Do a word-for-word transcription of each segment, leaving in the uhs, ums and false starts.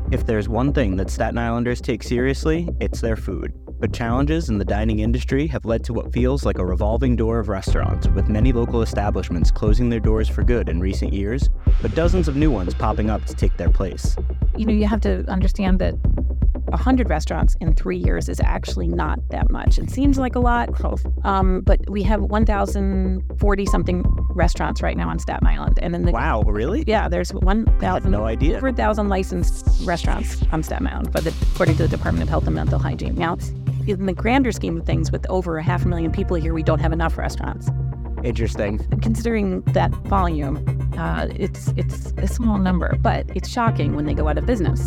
If there's one thing that Staten Islanders take seriously, it's their food. But challenges in the dining industry have led to what feels like a revolving door of restaurants, with many local establishments closing their doors for good in recent years, but dozens of new ones popping up to take their place. You know, you have to understand that one hundred restaurants in three years is actually not that much. It seems like a lot, um, but we have one thousand forty-something restaurants right now on Staten Island. And then the, Wow, really? Yeah, there's one thousand, no idea. over one thousand licensed restaurants on Staten Island, but the, according to the Department of Health and Mental Hygiene. Now, in the grander scheme of things, with over a half a million people here, we don't have enough restaurants. Interesting. Considering that volume, uh, it's it's a small number, but it's shocking when they go out of business.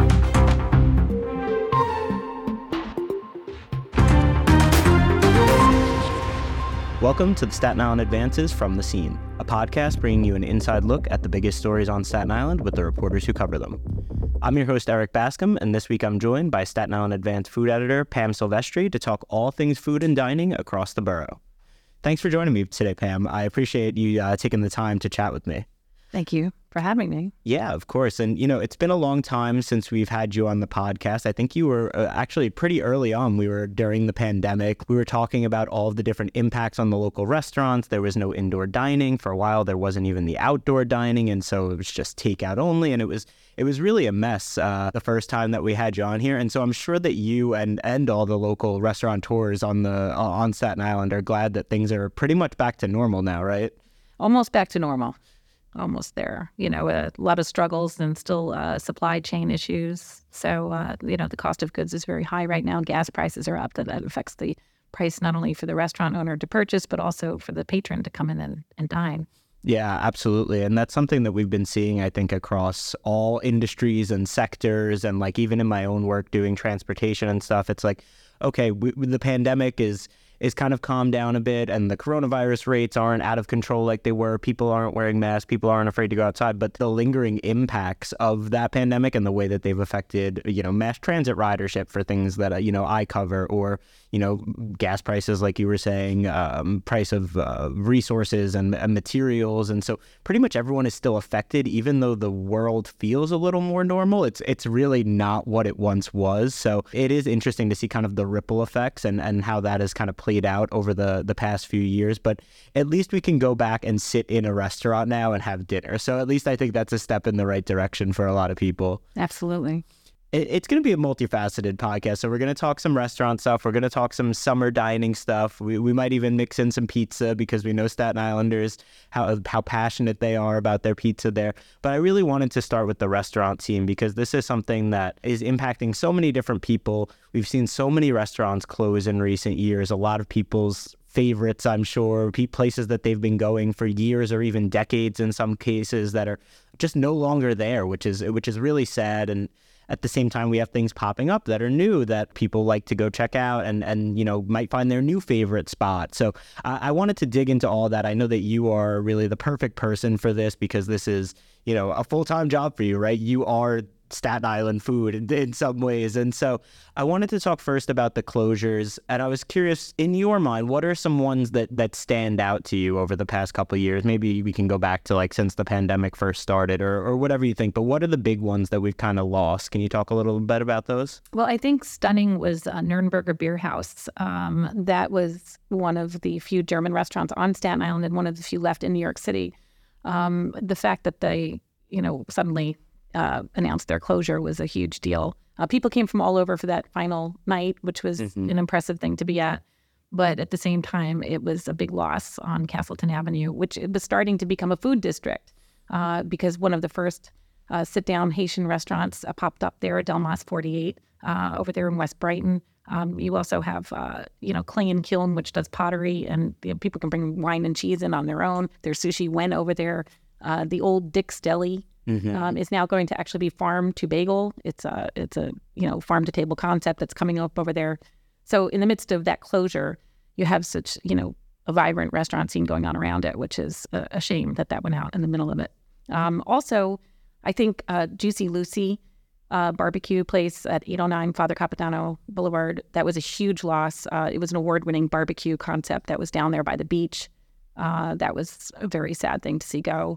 Welcome to the Staten Island Advances from the Scene, a podcast bringing you an inside look at the biggest stories on Staten Island with the reporters who cover them. I'm your host, Eric Bascom, and this week I'm joined by Staten Island Advance food editor Pam Silvestri to talk all things food and dining across the borough. Thanks for joining me today, Pam. I appreciate you uh, taking the time to chat with me. Thank you for having me. Yeah, of course. And, you know, it's been a long time since we've had you on the podcast. I think you were uh, actually pretty early on. We were during the pandemic. We were talking about all of the different impacts on the local restaurants. There was no indoor dining. For a while, there wasn't even the outdoor dining. And so it was just takeout only. And it was it was really a mess uh, the first time that we had you on here. And so I'm sure that you and, and all the local restaurateurs on, the, uh, on Staten Island are glad that things are pretty much back to normal now, right? Almost back to normal. Almost there. You know, a lot of struggles and still uh, supply chain issues. So, uh, you know, the cost of goods is very high right now. Gas prices are up. That, that affects the price not only for the restaurant owner to purchase, but also for the patron to come in and, and dine. Yeah, absolutely. And that's something that we've been seeing, I think, across all industries and sectors. And like even in my own work doing transportation and stuff, it's like, okay, we, the pandemic is is kind of calmed down a bit and the coronavirus rates aren't out of control like they were. People aren't wearing masks. People aren't afraid to go outside. But the lingering impacts of that pandemic and the way that they've affected, you know, mass transit ridership for things that, uh, you know, I cover, or, you know, gas prices, like you were saying, um, price of uh, resources and, and materials. And so pretty much everyone is still affected, even though the world feels a little more normal. It's it's really not what it once was. So it is interesting to see kind of the ripple effects and, and how that has kind of played out over the, the past few years. But at least we can go back and sit in a restaurant now and have dinner. So at least I think that's a step in the right direction for a lot of people. Absolutely. It's going to be a multifaceted podcast. So we're going to talk some restaurant stuff. We're going to talk some summer dining stuff. We we might even mix in some pizza because we know Staten Islanders, how how passionate they are about their pizza there. But I really wanted to start with the restaurant scene because this is something that is impacting so many different people. We've seen so many restaurants close in recent years. A lot of people's favorites, I'm sure, places that they've been going for years or even decades in some cases that are just no longer there, which is which is really sad. And at the same time, we have things popping up that are new that people like to go check out and, and you know, might find their new favorite spot. So uh, I wanted to dig into all that. I know that you are really the perfect person for this because this is, you know, a full-time job for you, right? You are Staten Island food in, in some ways. And so I wanted to talk first about the closures. And I was curious, in your mind, what are some ones that, that stand out to you over the past couple of years? Maybe we can go back to like since the pandemic first started or, or whatever you think. But what are the big ones that we've kind of lost? Can you talk a little bit about those? Well, I think stunning was uh, Nürnberger Beer House. Um, that was one of the few German restaurants on Staten Island and one of the few left in New York City. Um, the fact that they, you know, suddenly Uh, announced their closure was a huge deal. Uh, people came from all over for that final night, which was mm-hmm. an impressive thing to be at. But at the same time, it was a big loss on Castleton Avenue, which it was starting to become a food district uh, because one of the first uh, sit-down Haitian restaurants uh, popped up there at Delmas forty-eight uh, over there in West Brighton. Um, you also have, uh, you know, Clay and Kiln, which does pottery, and you know, people can bring wine and cheese in on their own. There's sushi went over there. Uh, the old Dick's Deli Mm-hmm. Um, is now going to actually be farm to bagel. It's a it's a you know farm to table concept that's coming up over there. So in the midst of that closure, you have such you know a vibrant restaurant scene going on around it, which is a, a shame that that went out in the middle of it. Um, also, I think uh, Juicy Lucy uh, barbecue place at eight oh nine Father Capitano Boulevard, that was a huge loss. Uh, it was an award-winning barbecue concept that was down there by the beach. Uh, that was a very sad thing to see go.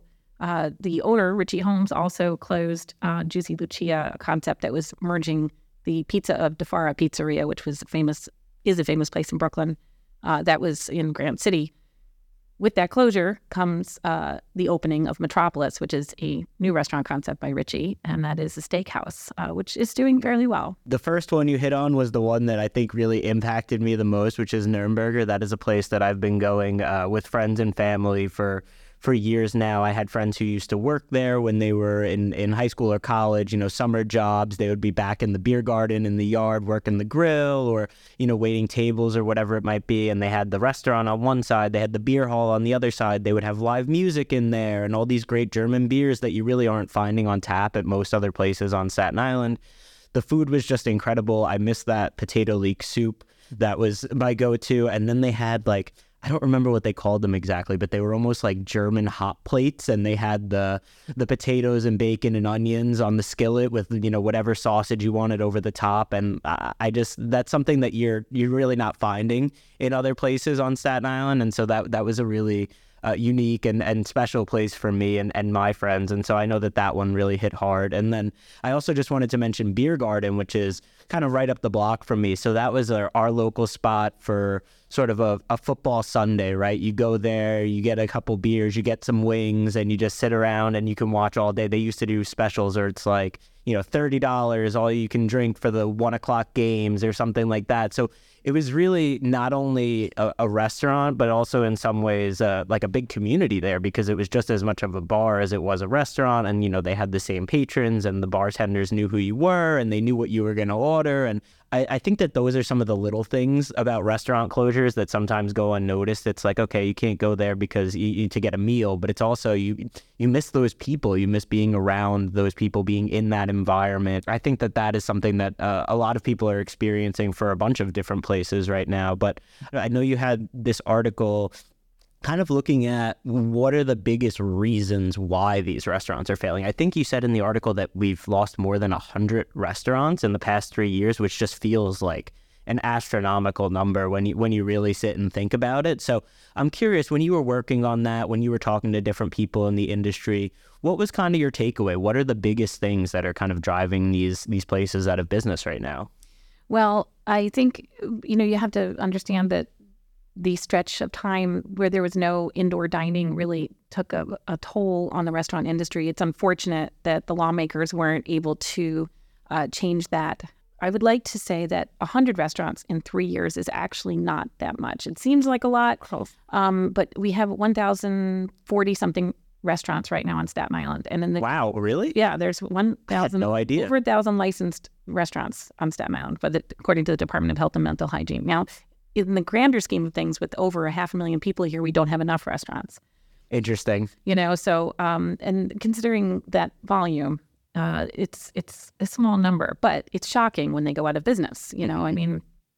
Uh, the owner, Richie Holmes, also closed uh, Juicy Lucia, a concept that was merging the Pizza of DeFara Pizzeria, which was famous, is a famous place in Brooklyn. Uh, that was in Grant City. With that closure comes uh, the opening of Metropolis, which is a new restaurant concept by Richie, and that is a steakhouse, uh, which is doing fairly well. The first one you hit on was the one that I think really impacted me the most, which is Nürnberger. That is a place that I've been going uh, with friends and family for for years now. I had friends who used to work there when they were in, in high school or college, you know, summer jobs. They would be back in the beer garden in the yard working the grill or, you know, waiting tables or whatever it might be. And they had the restaurant on one side, they had the beer hall on the other side. They would have live music in there and all these great German beers that you really aren't finding on tap at most other places on Staten Island. The food was just incredible. I missed that potato leek soup. That was my go-to. And then they had like, I don't remember what they called them exactly, but they were almost like German hot plates, and they had the the potatoes and bacon and onions on the skillet with, you know, whatever sausage you wanted over the top. And I, I just, that's something that you're you're really not finding in other places on Staten Island. And so that that was a really uh, unique and, and special place for me and, and my friends. And so I know that that one really hit hard. And then I also just wanted to mention Beer Garden, which is kind of right up the block from me. So that was our, our local spot for sort of a, a football Sunday, right? You go there, you get a couple beers, you get some wings, and you just sit around and you can watch all day. They used to do specials or it's like, you know, thirty dollars, all you can drink for the one o'clock games or something like that. So it was really not only a, a restaurant, but also in some ways uh, like a big community there, because it was just as much of a bar as it was a restaurant. And, you know, they had the same patrons and the bartenders knew who you were and they knew what you were going to order. And I, I think that those are some of the little things about restaurant closures that sometimes go unnoticed. It's like, okay, you can't go there because you, you to get a meal, but it's also you you miss those people. You miss being around those people, being in that environment. I think that that is something that uh, a lot of people are experiencing for a bunch of different places right now. But I know you had this article kind of looking at what are the biggest reasons why these restaurants are failing. I think you said in the article that we've lost more than one hundred restaurants in the past three years, which just feels like an astronomical number when you when you really sit and think about it. So I'm curious, when you were working on that, when you were talking to different people in the industry, what was kind of your takeaway? What are the biggest things that are kind of driving these these places out of business right now? Well, I think, you know, you have to understand that the stretch of time where there was no indoor dining really took a, a toll on the restaurant industry. It's unfortunate that the lawmakers weren't able to uh, change that. I would like to say that one hundred restaurants in three years is actually not that much. It seems like a lot, um, but we have one thousand forty-something restaurants right now on Staten Island. And in the, wow, really? Yeah, there's one thousand, no idea. over one thousand licensed restaurants on Staten Island, but the, according to the Department of Health and Mental Hygiene. Now, in the grander scheme of things, with over a half a million people here, we don't have enough restaurants. Interesting. You know, so, um, and considering that volume, uh, it's it's a small number, but it's shocking when they go out of business. You know, I mean,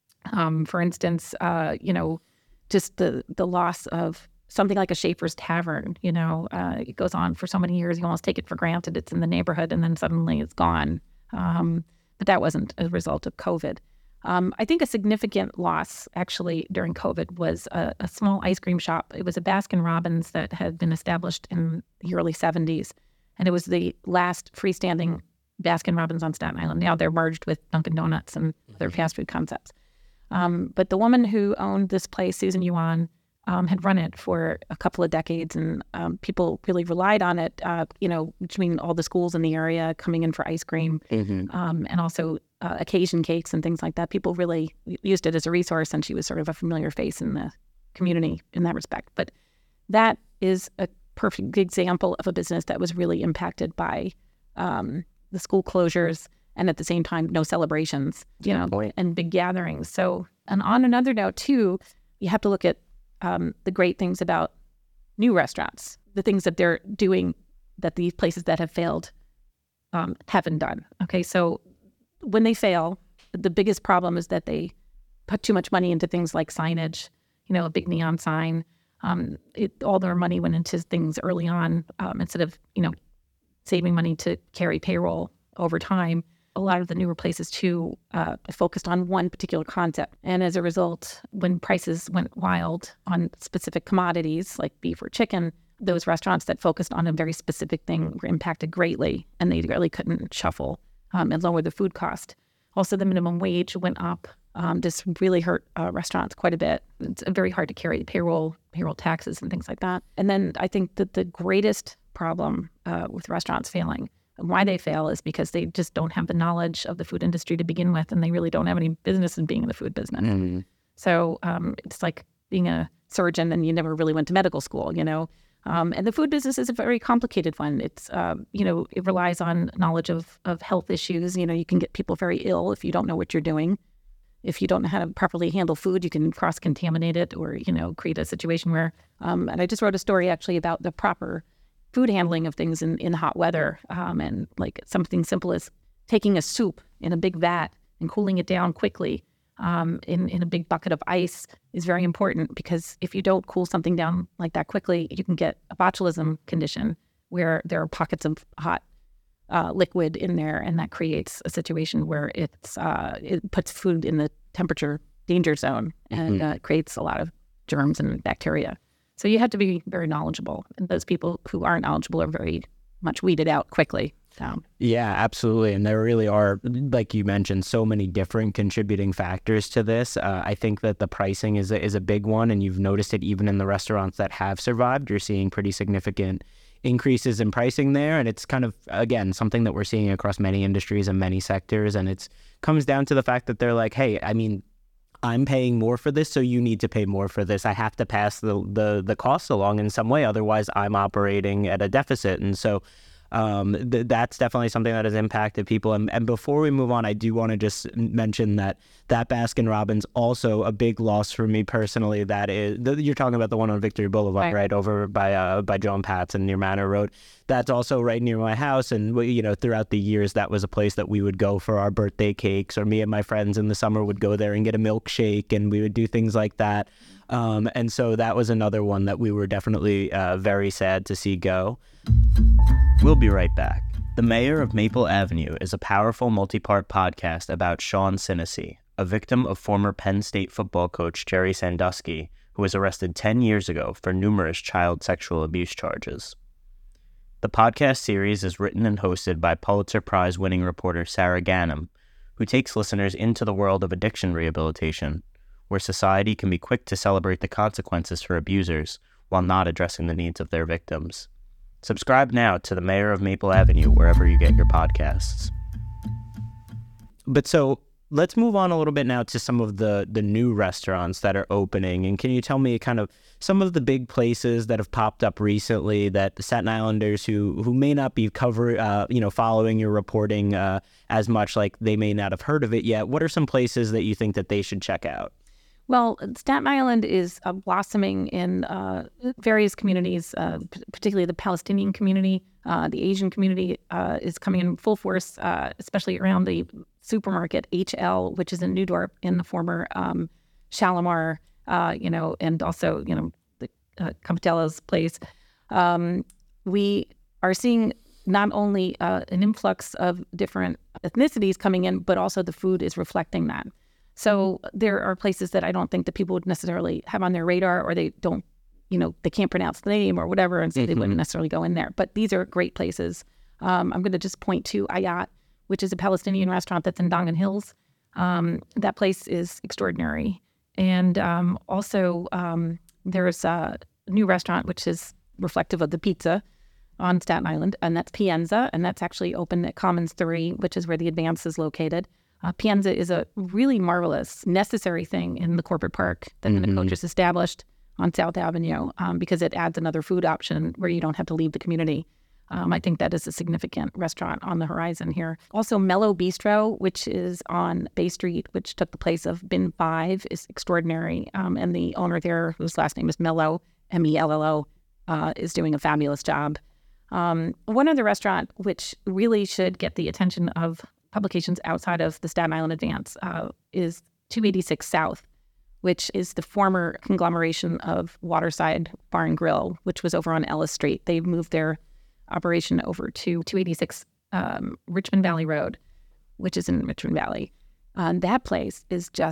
um, for instance, uh, you know, just the, the loss of something like a Schaefer's Tavern, you know, uh, it goes on for so many years, you almost take it for granted. It's in the neighborhood and then suddenly it's gone. Um, but that wasn't a result of COVID. Um, I think a significant loss actually during COVID was a, a small ice cream shop. It was a Baskin Robbins that had been established in the early seventies. And it was the last freestanding Baskin Robbins on Staten Island. Now they're merged with Dunkin' Donuts and other fast food concepts. Um, but the woman who owned this place, Susan Yuan, um, had run it for a couple of decades, and um, people really relied on it, uh, you know, between all the schools in the area coming in for ice cream, mm-hmm. um, and also uh, occasion cakes and things like that. People really used it as a resource, and she was sort of a familiar face in the community in that respect. But that is a perfect example of a business that was really impacted by um, the school closures, and at the same time, no celebrations, you know, Boy. and big gatherings. So, and on another note, too, you have to look at um, the great things about new restaurants, the things that they're doing that these places that have failed um, haven't done. Okay, so when they fail, the biggest problem is that they put too much money into things like signage, you know, a big neon sign. Um, it, all their money went into things early on um, instead of, you know, saving money to carry payroll over time. A lot of the newer places, too, uh, focused on one particular concept. And as a result, when prices went wild on specific commodities like beef or chicken, those restaurants that focused on a very specific thing were impacted greatly, and they really couldn't shuffle um, and lower the food cost. Also, the minimum wage went up. Um, this really hurt uh, restaurants quite a bit. It's very hard to carry payroll, payroll taxes and things like that. And then I think that the greatest problem uh, with restaurants failing, and why they fail, is because they just don't have the knowledge of the food industry to begin with, and they really don't have any business in being in the food business. Mm-hmm. So um, it's like being a surgeon and you never really went to medical school, you know. Um, and the food business is a very complicated one. It's, uh, you know, it relies on knowledge of, of health issues. You know, you can get people very ill if you don't know what you're doing. If you don't know how to properly handle food, you can cross-contaminate it or, you know, create a situation where, um, and I just wrote a story actually about the proper food handling of things in, in hot weather. Um, and like something simple as taking a soup in a big vat and cooling it down quickly um, in, in a big bucket of ice is very important, because if you don't cool something down like that quickly, you can get a botulism condition where there are pockets of hot Uh, liquid in there, and that creates a situation where it's uh, it puts food in the temperature danger zone and mm-hmm. uh, creates a lot of germs and bacteria. So you have to be very knowledgeable, and those people who aren't knowledgeable are very much weeded out quickly. So. Yeah, absolutely. And there really are, like you mentioned, so many different contributing factors to this. Uh, I think that the pricing is a, is a big one, and you've noticed it even in the restaurants that have survived. You're seeing pretty significant increases in pricing there, and it's kind of, again, something that we're seeing across many industries and many sectors, and it's comes down to the fact that they're like, hey, I mean, I'm paying more for this, so you need to pay more for this. I have to pass the the, the costs along in some way, otherwise I'm operating at a deficit. And so um, th- that's definitely something that has impacted people. And, and before we move on, I do want to just mention that that Baskin Robbins, also a big loss for me personally. That is, the, you're talking about the one on Victory Boulevard, right, right over by uh, by Joe and Pat's and near Manor Road. That's also right near my house. And, you know, throughout the years, that was a place that we would go for our birthday cakes, or me and my friends in the summer would go there and get a milkshake, and we would do things like that. Um, and so that was another one that we were definitely uh, very sad to see go. We'll be right back. The Mayor of Maple Avenue is a powerful multi-part podcast about Sean Sinisi, a victim of former Penn State football coach Jerry Sandusky, who was arrested ten years ago for numerous child sexual abuse charges. The podcast series is written and hosted by Pulitzer Prize-winning reporter Sarah Ganim, who takes listeners into the world of addiction rehabilitation, where society can be quick to celebrate the consequences for abusers while not addressing the needs of their victims. Subscribe now to The Mayor of Maple Avenue wherever you get your podcasts. But so let's move on a little bit now to some of the, the new restaurants that are opening. And can you tell me kind of some of the big places that have popped up recently that the Staten Islanders who who may not be cover, uh, you know, following your reporting uh, as much, like they may not have heard of it yet? What are some places that you think that they should check out? Well, Staten Island is uh, blossoming in uh, various communities, uh, p- particularly the Palestinian community. Uh, the Asian community uh, is coming in full force, uh, especially around the supermarket H L, which is in New Dorp, in the former um, Shalimar, uh, you know, and also, you know, the uh, Campatello's place. Um, we are seeing not only uh, an influx of different ethnicities coming in, but also the food is reflecting that. So there are places that I don't think that people would necessarily have on their radar, or they don't, you know, they can't pronounce the name or whatever, and so mm-hmm. they wouldn't necessarily go in there. But these are great places. Um, I'm going to just point to Ayat, which is a Palestinian restaurant that's in Dongan Hills. Um, that place is extraordinary. And um, also um, there's a new restaurant which is reflective of the pizza on Staten Island, and that's Pienza, and that's actually open at Commons three, which is where the Advance is located. Uh, Pienza is a really marvelous, necessary thing in the corporate park that mm-hmm. the coach has established on South Avenue um, because it adds another food option where you don't have to leave the community. Um, I think that is a significant restaurant on the horizon here. Also, Mellow Bistro, which is on Bay Street, which took the place of Bin five, is extraordinary. Um, and the owner there, whose last name is Mello, M E L L O, uh, is doing a fabulous job. Um, one other restaurant which really should get the attention of publications outside of the Staten Island Advance uh, is two eighty-six South, which is the former conglomeration of Waterside Bar and Grill, which was over on Ellis Street. They've moved their operation over to two eighty-six um, Richmond Valley Road, which is in Richmond Valley. Uh, that place is just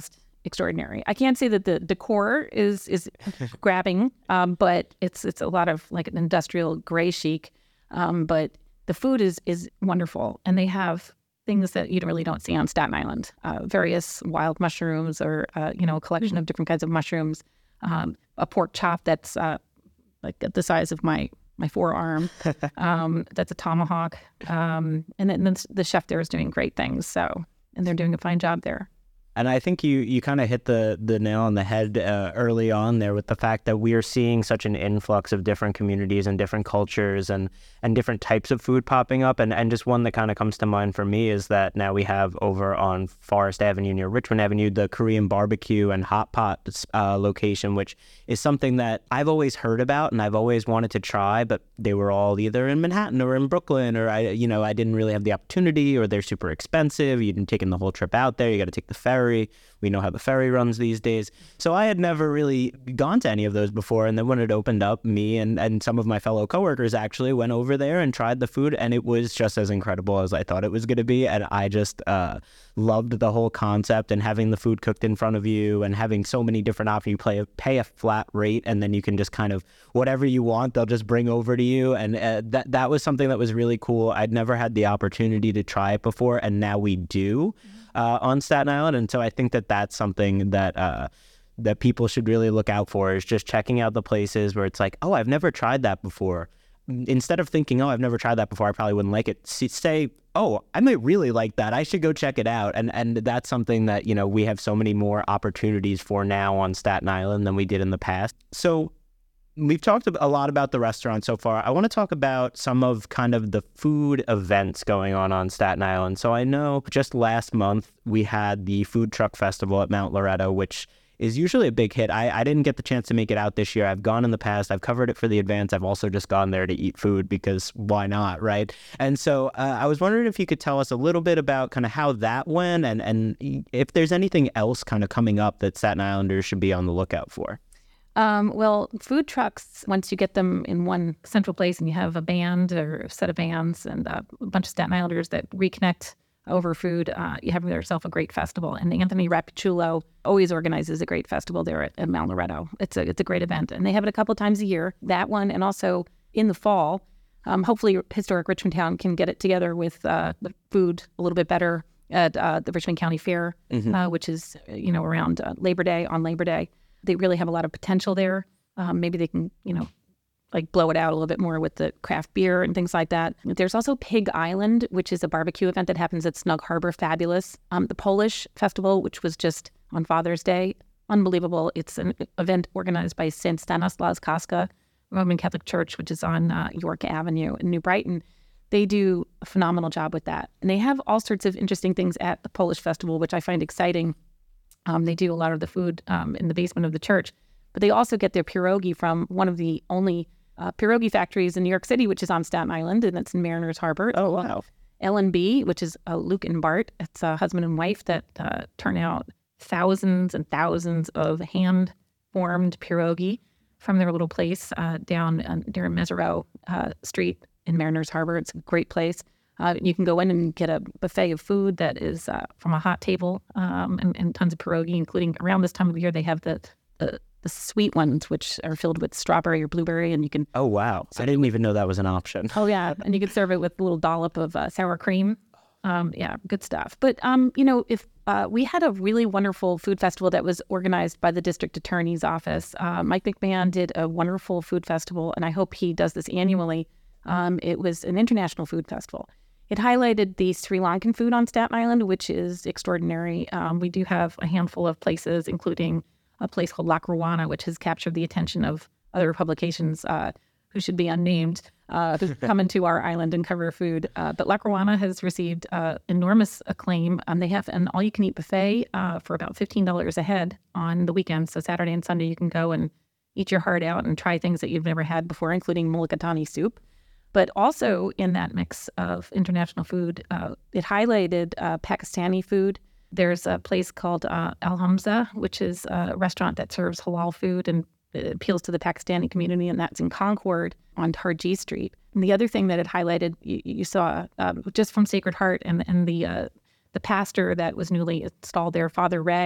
extraordinary. I can't say that the decor is is grabbing, um, but it's it's a lot of like an industrial gray chic. Um, but the food is is wonderful, and they have things that you really don't see on Staten Island. Uh, various wild mushrooms, or uh, you know, a collection of different kinds of mushrooms. Um, a pork chop that's uh, like the size of my my forearm. um, that's a tomahawk, um, and then the, the chef there is doing great things. So, and they're doing a fine job there. And I think you, you kind of hit the, the nail on the head uh, early on there with the fact that we are seeing such an influx of different communities and different cultures and, and different types of food popping up. And, and just one that kind of comes to mind for me is that now we have over on Forest Avenue near Richmond Avenue, the Korean barbecue and hot pot uh, location, which is something that I've always heard about and I've always wanted to try, but they were all either in Manhattan or in Brooklyn, or I, you know, I didn't really have the opportunity, or they're super expensive. You didn't take in the whole trip out there. You got to take the ferry. We know how the ferry runs these days. So I had never really gone to any of those before. And then when it opened up, me and, and some of my fellow coworkers actually went over there and tried the food. And it was just as incredible as I thought it was going to be. And I just uh, loved the whole concept, and having the food cooked in front of you and having so many different options. You play a, pay a flat rate, and then you can just kind of whatever you want, they'll just bring over to you. And uh, that, that was something that was really cool. I'd never had the opportunity to try it before, and now we do. Uh, on Staten Island. And so I think that that's something that uh, that people should really look out for, is just checking out the places where it's like, oh, I've never tried that before. Instead of thinking, oh, I've never tried that before, I probably wouldn't like it. Say, oh, I might really like that. I should go check it out. And and that's something that, you know, we have so many more opportunities for now on Staten Island than we did in the past. So we've talked a lot about the restaurant so far. I want to talk about some of kind of the food events going on on Staten Island. So I know just last month we had the Food Truck Festival at Mount Loretto, which is usually a big hit. I, I didn't get the chance to make it out this year. I've gone in the past. I've covered it for the Advance. I've also just gone there to eat food because why not, right? And so uh, I was wondering if you could tell us a little bit about kind of how that went, and, and if there's anything else kind of coming up that Staten Islanders should be on the lookout for. Um, well, food trucks, once you get them in one central place and you have a band or a set of bands and uh, a bunch of Staten Islanders that reconnect over food, uh, you have yourself a great festival. And Anthony Rapichulo always organizes a great festival there at, at Mount Loretto. It's a it's a great event. And they have it a couple times a year, that one, and also in the fall. Um, hopefully Historic Richmond Town can get it together with uh, the food a little bit better at uh, the Richmond County Fair, mm-hmm. uh, which is, you know, around uh, Labor Day, on Labor Day. They really have a lot of potential there. Um, maybe they can, you know, like blow it out a little bit more with the craft beer and things like that. There's also Pig Island, which is a barbecue event that happens at Snug Harbor. Fabulous. Um, the Polish Festival, which was just on Father's Day. Unbelievable. It's an event organized by Saint Stanislaus Kostka Roman Catholic Church, which is on uh, York Avenue in New Brighton. They do a phenomenal job with that. And they have all sorts of interesting things at the Polish Festival, which I find exciting. Um, they do a lot of the food um, in the basement of the church, but they also get their pierogi from one of the only uh, pierogi factories in New York City, which is on Staten Island, and it's in Mariners Harbor. Oh, wow. L and B, which is uh, Luke and Bart. It's a husband and wife that uh, turn out thousands and thousands of hand-formed pierogi from their little place uh, down uh, near Mesereau uh, Street in Mariners Harbor. It's a great place. Uh, you can go in and get a buffet of food that is uh, from a hot table um, and, and tons of pierogi, including around this time of year, they have the, the the sweet ones, which are filled with strawberry or blueberry, and you can... Oh, wow. I didn't even know that was an option. Oh, yeah. And you can serve it with a little dollop of uh, sour cream. Um, yeah, good stuff. But, um, you know, if uh, we had a really wonderful food festival that was organized by the district attorney's office. Uh, Mike McMahon did a wonderful food festival, and I hope he does this annually. Um, it was an international food festival. It highlighted the Sri Lankan food on Staten Island, which is extraordinary. Um, we do have a handful of places, including a place called Lakrowana, which has captured the attention of other publications uh, who should be unnamed, uh, who come into our island and cover food. Uh, but Lakrowana has received uh, enormous acclaim. Um, they have an all-you-can-eat buffet uh, for about fifteen dollars a head on the weekends. So Saturday and Sunday, you can go and eat your heart out and try things that you've never had before, including mulligatawny soup. But also in that mix of international food, uh, it highlighted uh, Pakistani food. There's a place called uh, Al Hamza, which is a restaurant that serves halal food and it appeals to the Pakistani community, and that's in Concord on Tarjee Street. And the other thing that it highlighted, you, you saw um, just from Sacred Heart and, and the uh, the pastor that was newly installed there, Father Ray,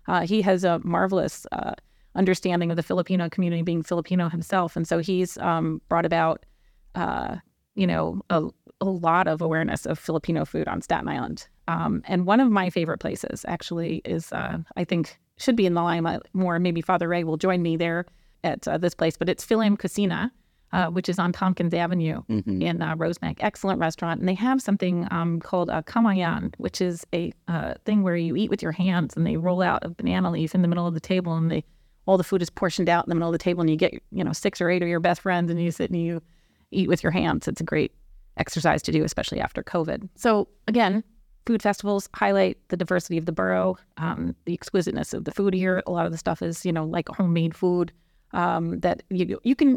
Uh, he has a marvelous uh, understanding of the Filipino community, being Filipino himself. And so he's um, brought about, uh, you know, a, a lot of awareness of Filipino food on Staten Island. Um, and one of my favorite places actually is, uh, I think, should be in the limelight more. Maybe Father Ray will join me there at uh, this place, but it's Philam Cucina, uh, which is on Tompkins Avenue mm-hmm. in uh, Rosebank. Excellent restaurant. And they have something um, called a kamayan, which is a uh, thing where you eat with your hands and they roll out a banana leaf in the middle of the table and they all the food is portioned out in the middle of the table and you get, you know, six or eight of your best friends and you sit and you eat with your hands. It's a great exercise to do, especially after COVID. So again, food festivals highlight the diversity of the borough, um, the exquisiteness of the food here. A lot of the stuff is, you know, like homemade food um, that you you can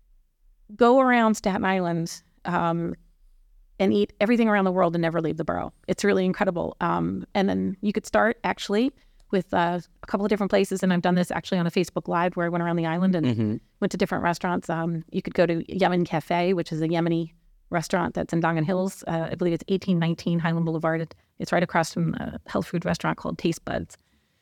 go around Staten Island um, and eat everything around the world and never leave the borough. It's really incredible. Um, and then you could start actually with uh, a couple of different places. And I've done this actually on a Facebook Live where I went around the island and mm-hmm. went to different restaurants. Um, you could go to Yemen Cafe, which is a Yemeni restaurant that's in Dongan Hills. Uh, I believe it's eighteen nineteen Highland Boulevard. It, it's right across from a health food restaurant called Taste Buds.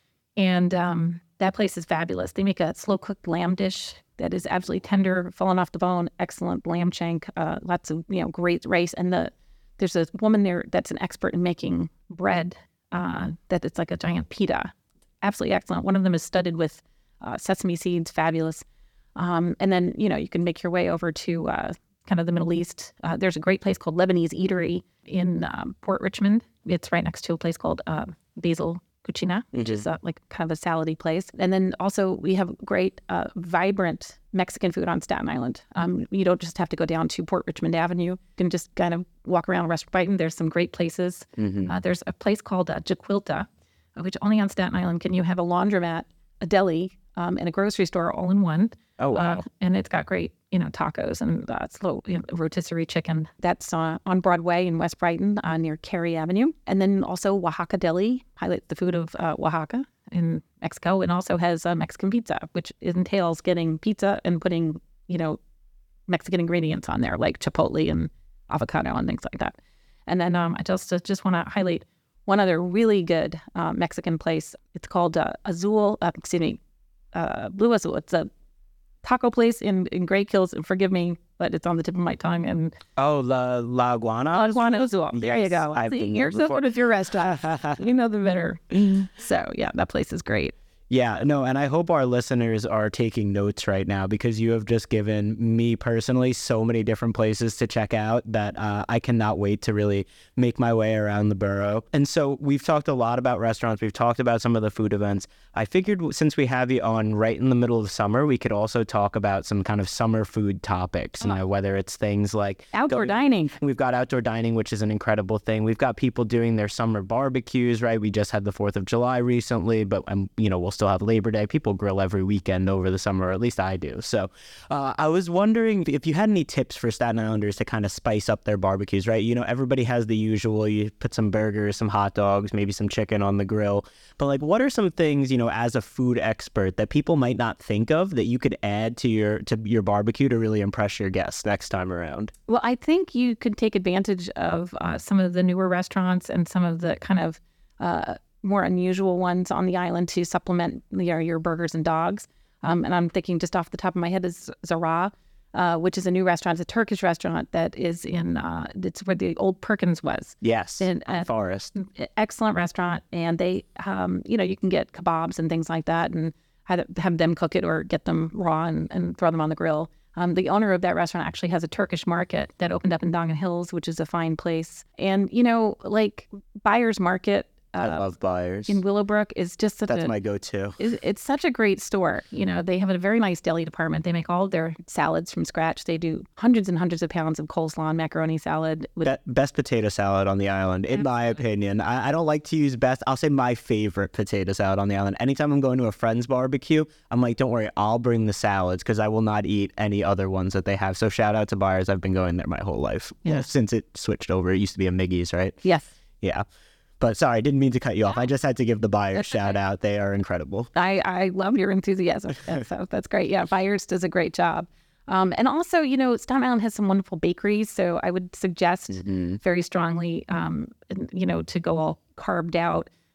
And um, that place is fabulous. They make a slow-cooked lamb dish that is absolutely tender, falling off the bone, excellent lamb shank, uh, lots of, you know, great rice. And the there's a woman there that's an expert in making bread uh, that it's like a giant pita. Absolutely excellent. One of them is studded with uh, sesame seeds, fabulous. Um, and then, you know, you can make your way over to uh, kind of the Middle East. Uh, there's a great place called Lebanese Eatery in um, Port Richmond. It's right next to a place called uh, Basil Cucina, mm-hmm. which is uh, like kind of a salady place. And then also we have great, uh, vibrant Mexican food on Staten Island. Um, you don't just have to go down to Port Richmond Avenue. You can just kind of walk around West Brighton. There's some great places. Mm-hmm. Uh, there's a place called uh, Jaquilta, which only on Staten Island can you have a laundromat, a deli, um, and a grocery store all in one. Oh, wow. Uh, and it's got great, you know, tacos and uh, slow, you know, rotisserie chicken. That's uh, on Broadway in West Brighton uh, near Cary Avenue. And then also Oaxaca Deli highlights the food of uh, Oaxaca in Mexico and also has uh, Mexican pizza, which entails getting pizza and putting, you know, Mexican ingredients on there like chipotle and avocado and things like that. And then um, I just, uh, just want to highlight one other really good uh, Mexican place. It's called uh, Azul, uh, excuse me, uh, Blue Azul. It's a taco place in, in Great Kills. And forgive me, but it's on the tip of my tongue. And oh, La, La Iguana? La Iguana Azul. Yes, there you go. I've See, been you're so good at your restaurant. You know the better. So, yeah, that place is great. Yeah, no, and I hope our listeners are taking notes right now because you have just given me personally so many different places to check out that uh, I cannot wait to really make my way around the borough. And so we've talked a lot about restaurants. We've talked about some of the food events. I figured since we have you on right in the middle of summer, we could also talk about some kind of summer food topics, you know, whether it's things like outdoor going, dining. We've got outdoor dining, which is an incredible thing. We've got people doing their summer barbecues, right? We just had the fourth of July recently, but, um, you know, we'll still have Labor Day. People grill every weekend over the summer, or at least I do. So uh, I was wondering if you had any tips for Staten Islanders to kind of spice up their barbecues, right? You know, everybody has the usual, you put some burgers, some hot dogs, maybe some chicken on the grill. But like, what are some things, you know, as a food expert that people might not think of that you could add to your to your barbecue to really impress your guests next time around? Well, I think you could take advantage of uh, some of the newer restaurants and some of the kind of uh, more unusual ones on the island to supplement your, your burgers and dogs. Um, and I'm thinking just off the top of my head is Zara, uh, which is a new restaurant. It's a Turkish restaurant that is in, uh, it's where the old Perkins was. Yes, in, uh, Forest. Excellent restaurant. And they, um, you know, you can get kebabs and things like that and have, have them cook it or get them raw and, and throw them on the grill. Um, the owner of that restaurant actually has a Turkish market that opened up in Dongan Hills, which is a fine place. And, you know, like Buyers Market, I Uh, love Buyers. in Willowbrook is just such That's a, my go-to. It's, it's such a great store. You know, they have a very nice deli department. They make all of their salads from scratch. They do hundreds and hundreds of pounds of coleslaw and macaroni salad. With Be- best potato salad on the island, in my opinion. I-, I don't like to use best. I'll say my favorite potato salad on the island. Anytime I'm going to a friend's barbecue, I'm like, don't worry, I'll bring the salads because I will not eat any other ones that they have. So shout out to Buyers. I've been going there my whole life. Yeah. Since it switched over. It used to be a Miggy's, right? yes. Yeah. But sorry, I didn't mean to cut you off. I just had to give the Buyers shout out. They are incredible. I, I love your enthusiasm. So that's great. Yeah, Buyers does a great job. Um, and also, you know, Staten Island has some wonderful bakeries. So I would suggest mm-hmm. very strongly, um, you know, to go all carved out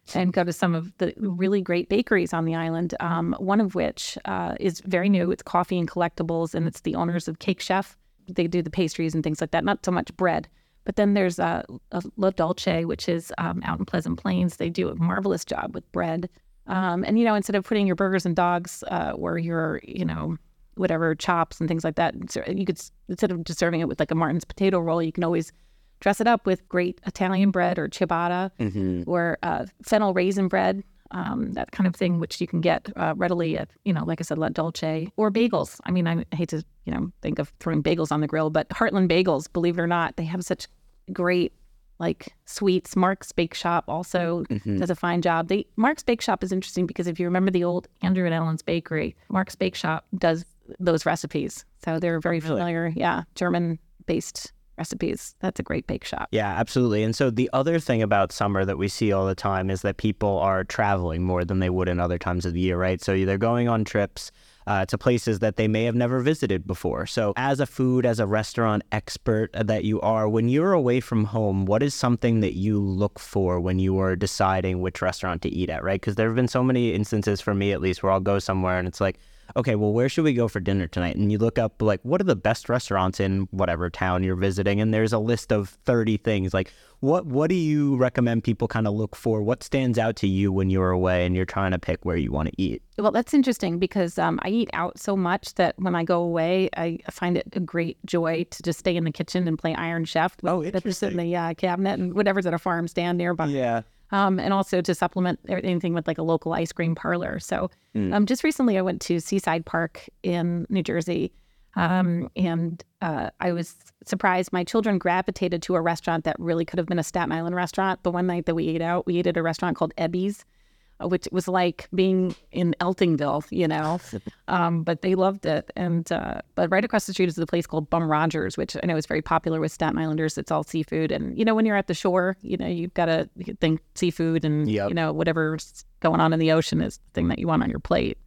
and go to some of the really great bakeries on the island, um, one of which uh, is very new. It's coffee and collectibles, and it's the owners of Cake Chef. They do the pastries and things like that, not so much bread. But then there's uh, a La Dolce, which is um, out in Pleasant Plains. They do a marvelous job with bread. Um, and, you know, instead of putting your burgers and dogs uh, or your, you know, whatever chops and things like that, you could, instead of just serving it with like a Martin's potato roll, you can always dress it up with great Italian bread or ciabatta mm-hmm. or uh, fennel raisin bread, um, that kind of thing, which you can get uh, readily at, you know, like I said, La Dolce, or bagels. I mean, I hate to, you know, think of throwing bagels on the grill, but Heartland Bagels, believe it or not, they have such great like sweets. Mark's Bake Shop also mm-hmm. does a fine job. They Mark's Bake Shop is interesting because if you remember the old Andrew and Ellen's Bakery, Mark's Bake Shop does those recipes. So they're very really? familiar, yeah, German-based recipes. That's a great bake shop. Yeah, absolutely. And so the other thing about summer that we see all the time is that people are traveling more than they would in other times of the year, right? So they're going on trips uh, to places that they may have never visited before. So as a food, as a restaurant expert that you are, when you're away from home, what is something that you look for when you are deciding which restaurant to eat at, right? Because there have been so many instances, for me at least, where I'll go somewhere and it's like, okay, well, where should we go for dinner tonight? And you look up, like, what are the best restaurants in whatever town you're visiting? And there's a list of thirty things. Like, what what do you recommend people kind of look for? What stands out to you when you're away and you're trying to pick where you want to eat? Well, that's interesting because um, I eat out so much that when I go away, I find it a great joy to just stay in the kitchen and play Iron Chef. Oh, interesting. That's in the uh, cabinet and whatever's at a farm stand nearby. Yeah. Um, and also to supplement anything with like a local ice cream parlor. So mm. um, just recently I went to Seaside Park in New Jersey, um, and uh, I was surprised. My children gravitated to a restaurant that really could have been a Staten Island restaurant. The one night that we ate out, we ate at a restaurant called Ebby's, which was like being in Eltingville, you know, um, but they loved it. And uh, but right across the street is a place called Bum Rogers, which I know is very popular with Staten Islanders. It's all seafood. And, you know, when you're at the shore, you know, you've got to think seafood and, yep. you know, whatever's going on in the ocean is the thing that you want on your plate.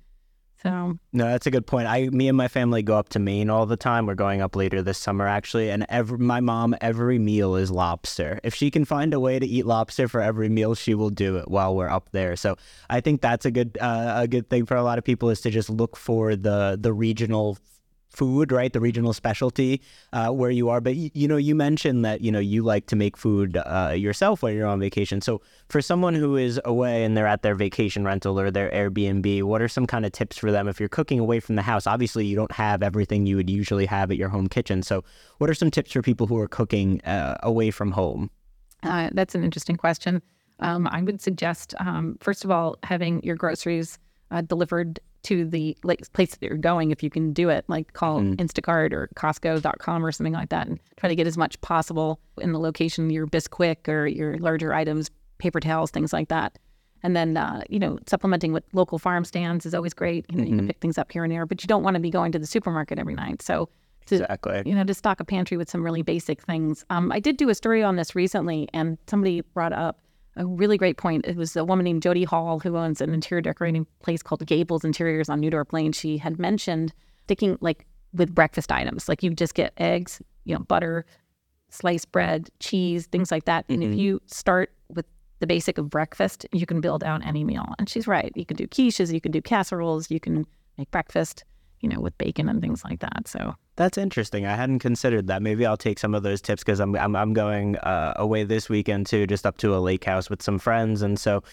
So no, that's a good point. I, me and my family go up to Maine all the time. We're going up later this summer, actually. And every, my mom, every meal is lobster. If she can find a way to eat lobster for every meal, she will do it while we're up there. So I think that's a good, uh, a good thing for a lot of people is to just look for the, the regional food, right? The regional specialty uh, where you are. But, you, you know, you mentioned that, you know, you like to make food uh, yourself when you're on vacation. So for someone who is away and they're at their vacation rental or their Airbnb, what are some kind of tips for them if you're cooking away from the house? Obviously, you don't have everything you would usually have at your home kitchen. So what are some tips for people who are cooking uh, away from home? Uh, that's an interesting question. Um, I would suggest, um, first of all, having your groceries uh, delivered to the like, place that you're going, if you can do it, like call mm. Instacart or Costco dot com or something like that, and try to get as much possible in the location, your Bisquick or your larger items, paper towels, things like that. And then, uh, you know, supplementing with local farm stands is always great. You know, mm-hmm. you can pick things up here and there, but you don't want to be going to the supermarket every night. So to, exactly. you know, to stock a pantry with some really basic things. Um, I did do a story on this recently, and somebody brought up a really great point. It was a woman named Jody Hall who owns an interior decorating place called Gables Interiors on Newdorp Lane. She had mentioned sticking like with breakfast items, like you just get eggs, you know, butter, sliced bread, cheese, things like that. And mm-hmm. if you start with the basic of breakfast, you can build out any meal. And she's right. You can do quiches, you can do casseroles, you can make breakfast, you know, with bacon and things like that. So that's interesting. I hadn't considered that. Maybe I'll take some of those tips because I'm I'm I'm going uh, away this weekend too, just up to a lake house with some friends, and so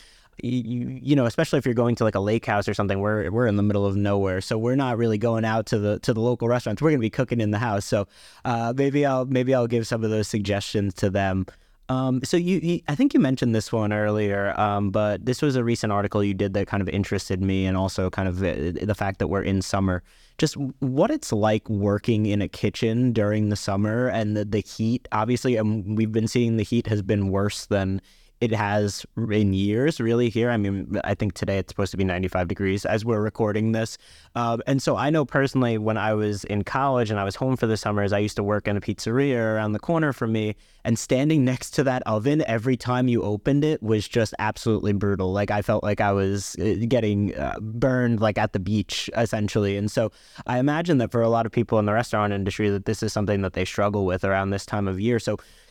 you you know, especially if you're going to like a lake house or something, we're we're in the middle of nowhere, so we're not really going out to the to the local restaurants. We're going to be cooking in the house. So uh, maybe I'll maybe I'll give some of those suggestions to them. Um, so you, you, I think you mentioned this one earlier, um, but this was a recent article you did that kind of interested me, and also kind of the, the fact that we're in summer. Just what it's like working in a kitchen during the summer and the, the heat. Obviously, um, we've been seeing the heat has been worse than it has in years, really, here. I mean, I think today it's supposed to be ninety-five degrees as we're recording this. Um, and so I know personally when I was in college and I was home for the summers, I used to work in a pizzeria around the corner from me, and standing next to that oven every time you opened it was just absolutely brutal. Like I felt like I was getting uh, burned like at the beach, essentially. And so I imagine that for a lot of people in the restaurant industry that this is something that they struggle with around this time of year. So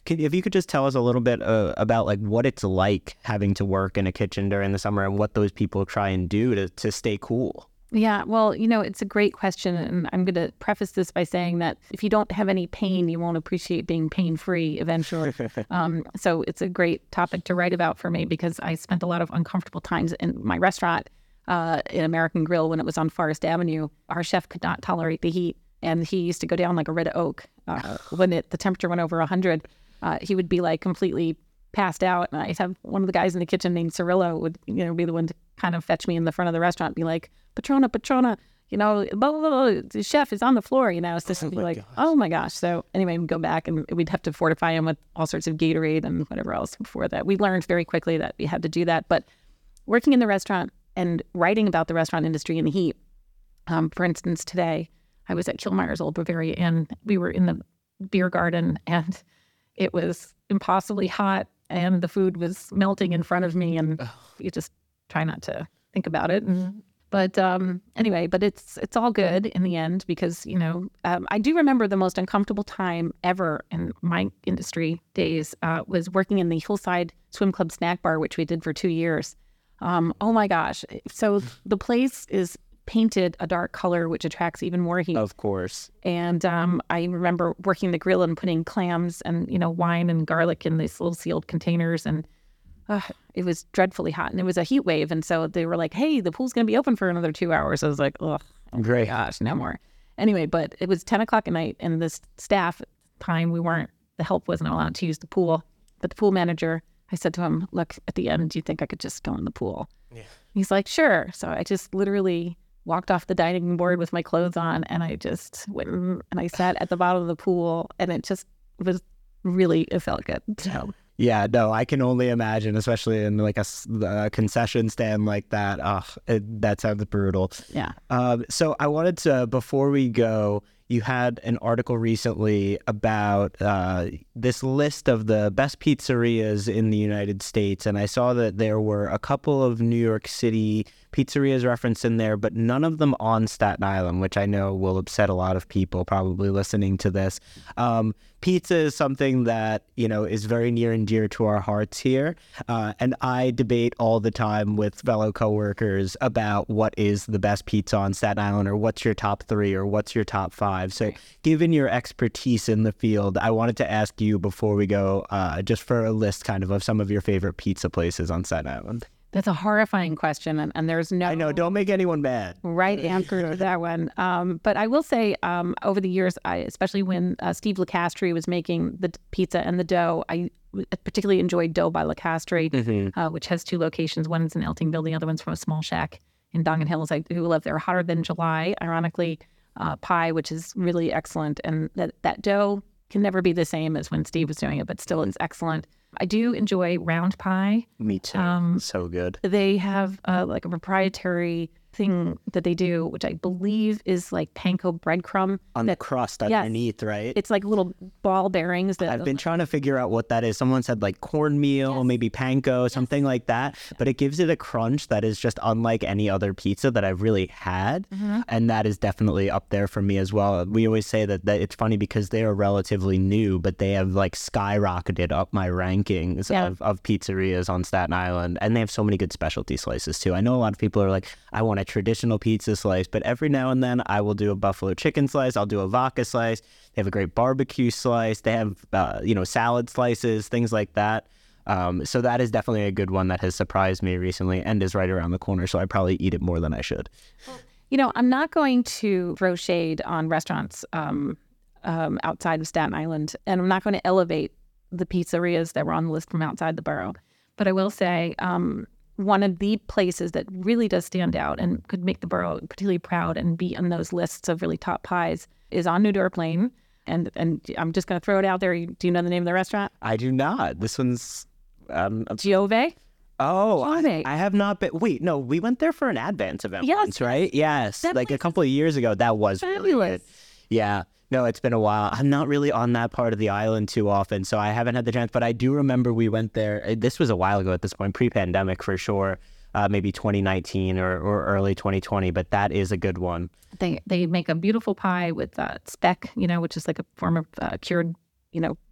Could, if you could just tell us a little bit uh, about like what it's like having to work in a kitchen during the summer and what those people try and do to, to stay cool. Yeah, well, you know, it's a great question. And I'm going to preface this by saying that if you don't have any pain, you won't appreciate being pain-free eventually. um, so it's a great topic to write about for me because I spent a lot of uncomfortable times in my restaurant uh, in American Grill when it was on Forest Avenue. Our chef could not tolerate the heat, and he used to go down like a red oak. Uh, when it, the temperature went over one hundred, uh, he would be like completely passed out. And I'd have one of the guys in the kitchen named Cirillo would, you know, be the one to kind of fetch me in the front of the restaurant, be like, Patrona, Patrona, you know, blah, blah, blah, the chef is on the floor, you know. It's just oh be like, gosh. oh my gosh. So anyway, we'd go back and we'd have to fortify him with all sorts of Gatorade and whatever else before that. We learned very quickly that we had to do that. But working in the restaurant and writing about the restaurant industry in the heat, um, for instance, today I was at Kilmeyer's Old Bavaria Inn. We were in the beer garden and it was impossibly hot and the food was melting in front of me, and you just try not to think about it. And, but um, anyway, but it's it's all good in the end because, you know, um, I do remember the most uncomfortable time ever in my industry days uh, was working in the Hillside Swim Club Snack Bar, which we did for two years. Um, oh my gosh. So the place is painted a dark color, which attracts even more heat. Of course. And um, I remember working the grill and putting clams and, you know, wine and garlic in these little sealed containers. And uh, it was dreadfully hot. And it was a heat wave. And so they were like, hey, the pool's going to be open for another two hours. I was like, oh, oh great. Gosh, no more. Anyway, but it was ten o'clock at night. And this staff at the time, we weren't, the help wasn't allowed to use the pool. But the pool manager, I said to him, look, at the end, do you think I could just go in the pool? Yeah. He's like, sure. So I just literally walked off the dining board with my clothes on, and I just went and I sat at the bottom of the pool, and it just was really, it felt good. So yeah, no, I can only imagine, especially in like a, a concession stand like that. Oh, it, that sounds brutal. Yeah. Um, so I wanted to, before we go, you had an article recently about uh, this list of the best pizzerias in the United States, and I saw that there were a couple of New York City pizzerias referenced in there, but none of them on Staten Island, which I know will upset a lot of people probably listening to this. Um, pizza is something that, you know, is very near and dear to our hearts here, uh, and I debate all the time with fellow coworkers about what is the best pizza on Staten Island, or what's your top three, or what's your top five. So given your expertise in the field, I wanted to ask you before we go, uh, just for a list kind of of some of your favorite pizza places on Staten Island. That's a horrifying question, and, and there's no... I know, don't make anyone mad. Right answer to that one. Um, but I will say, um, over the years, I, especially when uh, Steve Lacastri was making the pizza and the dough, I particularly enjoyed Dough by Lacastri, mm-hmm. uh, which has two locations. One's in Eltingville, the other one's from a small shack in Dongan Hills. I do love their Hotter Than July, ironically, uh, pie, which is really excellent. And that, that dough can never be the same as when Steve was doing it, but still it's excellent. I do enjoy round pie. Me too. Um, so good. They have uh, like a proprietary thing that they do, which I believe is like panko breadcrumb. On that, the crust underneath, yes, right? It's like little ball bearings. That, I've been trying to figure out what that is. Someone said like cornmeal, yes, maybe panko, yes, something like that. But it gives it a crunch that is just unlike any other pizza that I've really had. Mm-hmm. And that is definitely up there for me as well. We always say that, that it's funny because they are relatively new, but they have like skyrocketed up my rankings yeah. of, of pizzerias on Staten Island. And they have so many good specialty slices too. I know a lot of people are like, I want a traditional pizza slice, but every now and then I will do a buffalo chicken slice. I'll do a vodka slice. They have a great barbecue slice. They have, uh, you know, salad slices, things like that. Um, so that is definitely a good one that has surprised me recently and is right around the corner. So I probably eat it more than I should. You know, I'm not going to throw shade on restaurants um, um, outside of Staten Island, and I'm not going to elevate the pizzerias that were on the list from outside the borough. But I will say, um, one of the places that really does stand out and could make the borough particularly proud and be on those lists of really top pies is on New Dorp Lane. And and I'm just going to throw it out there. Do you know the name of the restaurant? I do not. This one's... Um, Giove? Oh, I, I have not been... Wait, no, we went there for an Advance event yes. once, right? Yes, that like a couple of years ago. That was fabulous. Really good. Yeah. No, it's been a while. I'm not really on that part of the island too often, so I haven't had the chance. But I do remember we went there. This was a while ago at this point, pre-pandemic for sure, uh, maybe twenty nineteen or, or early twenty twenty. But that is a good one. They they make a beautiful pie with uh, speck, you know, which is like a form of uh, cured, you know,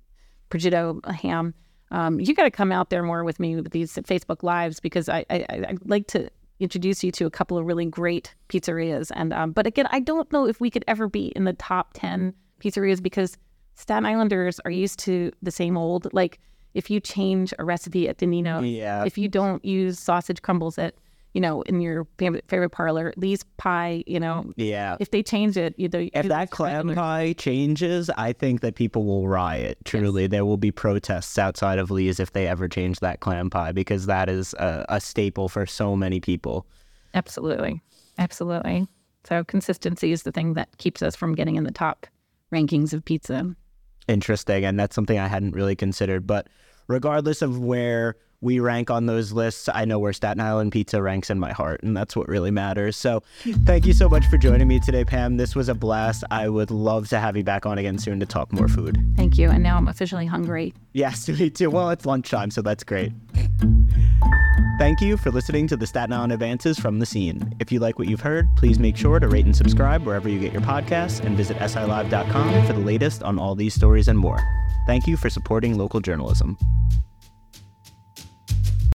prosciutto ham. Um, you got to come out there more with me with these Facebook Lives, because I, I, I'd like to introduce you to a couple of really great pizzerias. And um, but again, I don't know if we could ever be in the top ten pizzerias, because Staten Islanders are used to the same old. Like, if you change a recipe at Danino's, Yeah. if you don't use sausage crumbles at, you know, in your favorite, favorite parlor, Lee's Pie, you know, Yeah. if they change it, you know, If that clam pie changes, I think that people will riot. Truly, yes. There will be protests outside of Lee's if they ever change that clam pie, because that is a, a staple for so many people. Absolutely. Absolutely. So consistency is the thing that keeps us from getting in the top rankings of pizza. Interesting. And that's something I hadn't really considered. But regardless of where we rank on those lists, I know where Staten Island pizza ranks in my heart, and that's what really matters. So thank you so much for joining me today, Pam. This was a blast. I would love to have you back on again soon to talk more food. Thank you. And now I'm officially hungry. Yes, me too. Well, it's lunchtime, so that's great. Thank you for listening to the Staten Island Advances from the Scene. If you like what you've heard, please make sure to rate and subscribe wherever you get your podcasts, and visit S I live dot com for the latest on all these stories and more. Thank you for supporting local journalism.